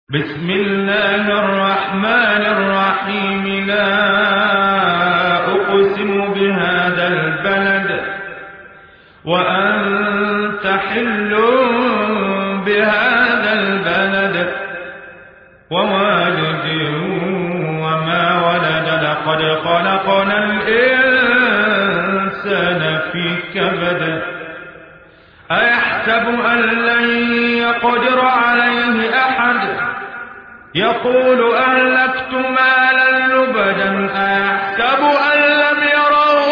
بسم الله الرحمن الرحيم. لا أقسم بهذا البلد وأنت حل بهذا البلد ووالد وما ولد. لقد خلقنا الإنسان في كبد. أيحسب أن لن يقدر عليه أحد. يقول أهلكت مالا لبدا. أيحسب أن لم يره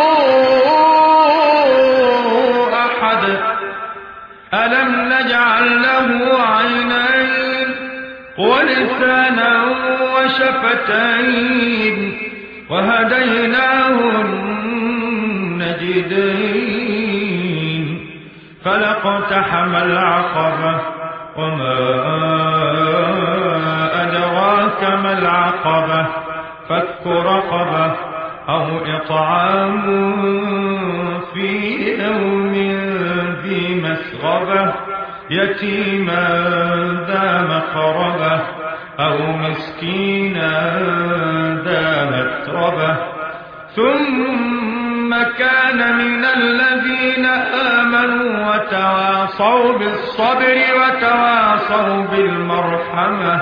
أحد. ألم نجعل له عينين ولسانا وشفتين وهديناه النجدين. فلاقتحم العقبة وما أدراك ما العقبة. فك رقبة أو إطعام في يوم ذي مسغبة يتيما ذا مقربة أو مسكينا ذا متربة. ثم كان من الذين آمنوا وتواصوا بالصبر وتواصوا بالمرحمة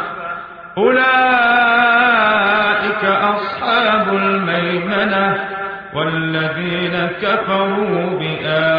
أولئك أصحاب الميمنة. والذين كفروا بآياتنا